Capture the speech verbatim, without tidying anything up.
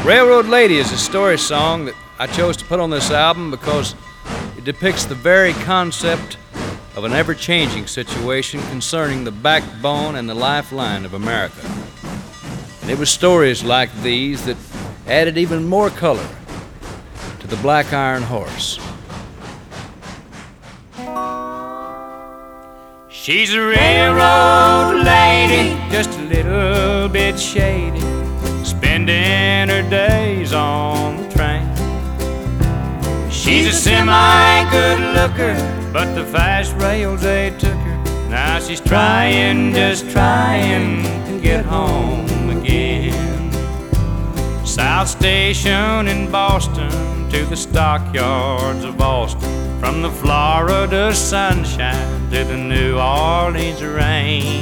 Railroad Lady is a story song that I chose to put on this album because it depicts the very concept of an ever-changing situation concerning the backbone and the lifeline of America. And it was stories like these that added even more color to the Black Iron Horse. She's a railroad lady, just a little bit shady, spending her days on the train. She's a semi-good looker, but the fast rails, they took her. Now she's trying, just trying to get home again. South Station in Boston to the stockyards of Austin, from the Florida sunshine to the New Orleans rain.